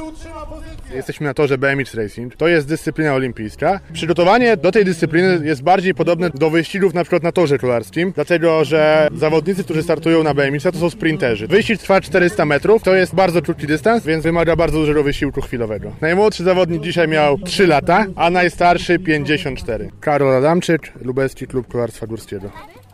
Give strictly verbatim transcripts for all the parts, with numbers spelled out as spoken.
Jesteśmy na torze B M X Racing. To jest dyscyplina olimpijska. Przygotowanie do tej dyscypliny jest bardziej podobne do wyścigów na przykład na torze kolarskim, dlatego że zawodnicy, którzy startują na B M X-a, to są sprinterzy. Wyścig trwa czterysta metrów, to jest bardzo krótki dystans, więc wymaga bardzo dużego wysiłku chwilowego. Najmłodszy zawodnik dzisiaj miał trzy lata, a najstarszy pięćdziesiąt cztery. Karol Adamczyk, Lubelski Klub Kolarstwa Górskiego.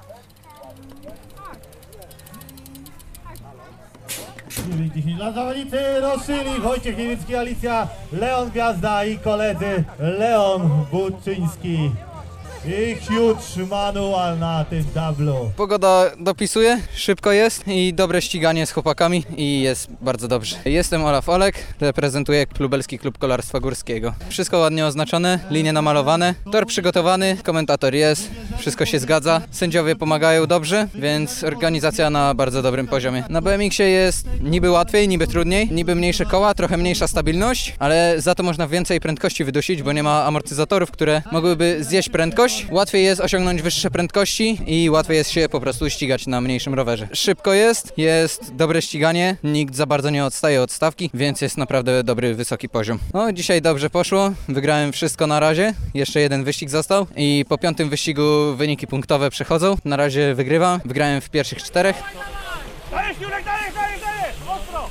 Dla zawodnicy Roszyli, Wojciech Niemiecki, Alicja, Leon Gwiazda i koledzy Leon Budczyński. I huge manual na tym tablu. Pogoda dopisuje, szybko jest i dobre ściganie z chłopakami i jest bardzo dobrze. Jestem Olaf Olek, reprezentuję Lubelski Klub Kolarstwa Górskiego. Wszystko ładnie oznaczone, linie namalowane, tor przygotowany, komentator jest, wszystko się zgadza, sędziowie pomagają dobrze, więc organizacja na bardzo dobrym poziomie. Na B M X-ie jest niby łatwiej, niby trudniej, niby mniejsze koła, trochę mniejsza stabilność, ale za to można więcej prędkości wydusić, bo nie ma amortyzatorów, które mogłyby zjeść prędkość. Łatwiej jest osiągnąć wyższe prędkości i łatwiej jest się po prostu ścigać na mniejszym rowerze. Szybko jest, jest dobre ściganie, nikt za bardzo nie odstaje od stawki, więc jest naprawdę dobry, wysoki poziom. No, dzisiaj dobrze poszło, wygrałem wszystko na razie, jeszcze jeden wyścig został i po piątym wyścigu wyniki punktowe przechodzą. Na razie wygrywam, wygrałem w pierwszych czterech. Dajesz, Jurek, dajesz, dajesz, dajesz! Ostro!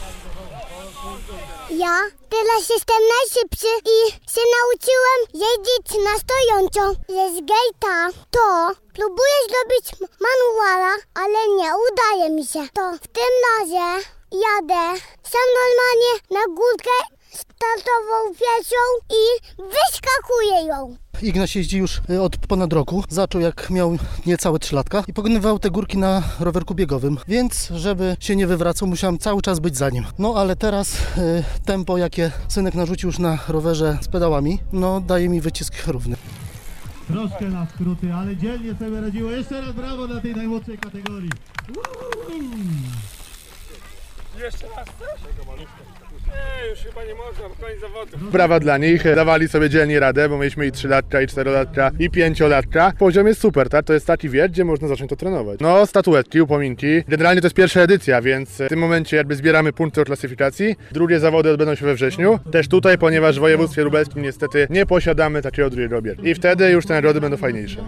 Ja teraz jestem najszybszy i się nauczyłem jeździć na stojąco. Jest gejta. To próbuję zrobić manuala, ale nie udaje mi się. To w tym razie jadę sam normalnie na górkę startową pieszą i wyskakuję ją. Ignaś jeździ już od ponad roku. Zaczął jak miał niecałe trzy latka i pokonywał te górki na rowerku biegowym, więc żeby się nie wywracał, musiałem cały czas być za nim. No ale teraz y, tempo, jakie synek narzucił już na rowerze z pedałami, no daje mi wycisk równy. Troszkę na skróty, ale dzielnie sobie radziło. Jeszcze raz brawo dla tej najmłodszej kategorii. Jeszcze raz chcesz? Nie, już chyba nie można, bo koniec zawodu. Brawa dla nich, dawali sobie dzielnie radę, bo mieliśmy i trzylatka, i czterolatka, i pięciolatka. Poziom jest super, tak? To jest taki wiek, gdzie można zacząć to trenować. No, statuetki, upominki. Generalnie to jest pierwsza edycja, więc w tym momencie jakby zbieramy punkty o klasyfikacji. Drugie zawody odbędą się we wrześniu. Też tutaj, ponieważ w województwie lubelskim niestety nie posiadamy takiego drugiego obiektu. I wtedy już te nagrody będą fajniejsze.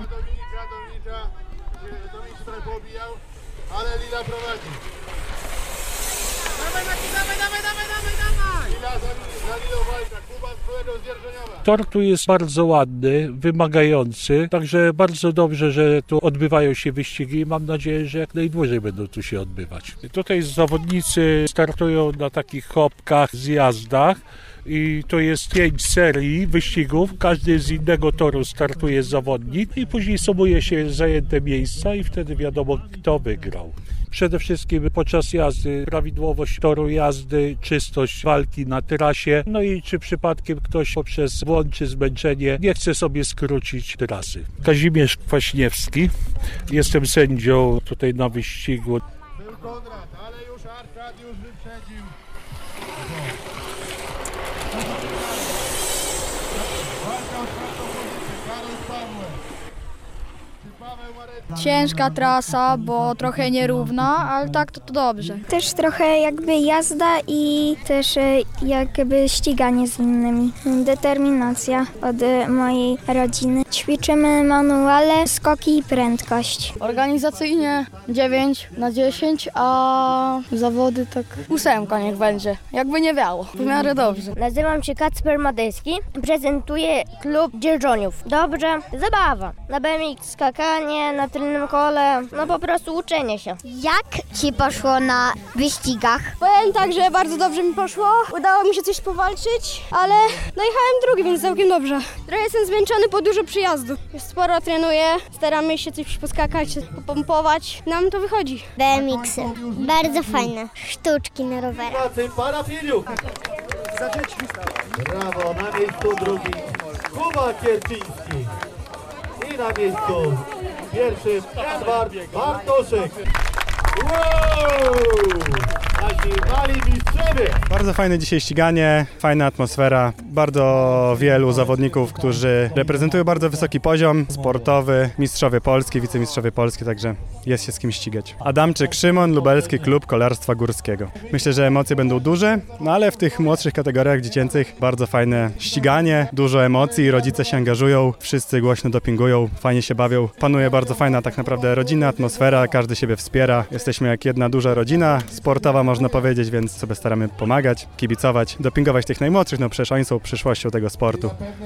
Ale Lila prowadzi. Dawaj, dawaj, dawaj, dawaj, dawaj, dawaj! Lila za Lilą walka, Kuba z byłego Zdzierżoniowa. Tor tu jest bardzo ładny, wymagający, także bardzo dobrze, że tu odbywają się wyścigi i mam nadzieję, że jak najdłużej będą tu się odbywać. Tutaj zawodnicy startują na takich hopkach, zjazdach. I to jest pięć serii wyścigów, każdy z innego toru startuje zawodnik i później sumuje się zajęte miejsca i wtedy wiadomo, kto wygrał. Przede wszystkim podczas jazdy prawidłowość toru jazdy, czystość walki na trasie, no i czy przypadkiem ktoś poprzez błąd czy zmęczenie nie chce sobie skrócić trasy. Kazimierz Kwaśniewski, jestem sędzią tutaj na wyścigu. Był Konrad, ale już Arkadiusz wyprzedził. Ciężka trasa, bo trochę nierówna, ale tak to, to dobrze. Też trochę jakby jazda i też jakby ściganie z innymi. Determinacja od mojej rodziny. Ćwiczymy manuale, skoki i prędkość. Organizacyjnie dziewięć na dziesięć, a zawody tak ósemka niech będzie. Jakby nie wiało, w miarę dobrze. Nazywam się Kacper Madejski, prezentuję klub Dzierżoniów. Dobrze, zabawa. Na B M X skakanie, na tylnym kole, no po prostu uczenie się. Jak ci poszło na wyścigach? Powiem tak, że bardzo dobrze mi poszło. Udało mi się coś powalczyć, ale dojechałem drugi, więc całkiem dobrze. Trochę jestem zmęczony po dużo przyjazdu. Już sporo trenuję, staramy się coś poskakać, popompować. Nam to wychodzi. B M X-y. Bardzo fajne sztuczki na rowerach. Parafiliuk. Brawo, na miejscu drugi Kuba Kierczyński. I na miejscu pierwszym Edward Bartoszek. Wow! nasi mali mistrzowie. Bardzo fajne dzisiaj ściganie, fajna atmosfera, bardzo wielu zawodników, którzy reprezentują bardzo wysoki poziom sportowy, mistrzowie Polski, wicemistrzowie Polski, także jest się z kim ścigać. Adamczyk Szymon, Lubelski Klub Kolarstwa Górskiego. Myślę, że emocje będą duże, no ale w tych młodszych kategoriach dziecięcych bardzo fajne ściganie, dużo emocji, rodzice się angażują, wszyscy głośno dopingują, fajnie się bawią. Panuje bardzo fajna tak naprawdę rodzinna atmosfera, każdy siebie wspiera. Jesteśmy jak jedna duża rodzina sportowa, można powiedzieć, więc sobie staramy pomagać, kibicować, dopingować tych najmłodszych, no przecież oni są przyszłością tego sportu.